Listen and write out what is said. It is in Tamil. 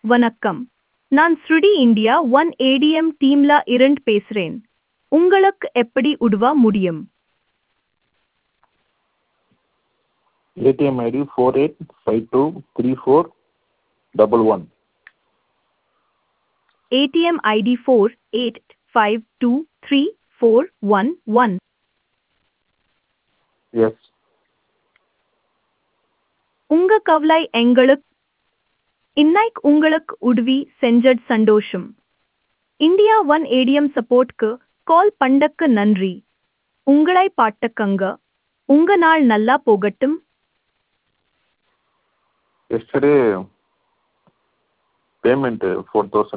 வணக்கம். நான் ஸ்ருடி இந்தியா ஒன் ஏடிஎம் டீம்ல இருந்து பேசுறேன். உங்களுக்கு எப்படி உதவ முடியும்? ATM ID 48523411. ATM ID 48523411. Yes. உங்க கவலை எங்களுக்கு இன்னைக்கு உங்களுக்கு உதவி செஞ்சது சந்தோஷம். இந்தியா ஒன் ஏடிஎம் சப்போர்ட்க்கு கால் பண்ணக்கு நன்றி. உங்களை பாட்டுக்கங்க. உங்க நாள் நல்லா போகட்டும். Yesterday payment 4,000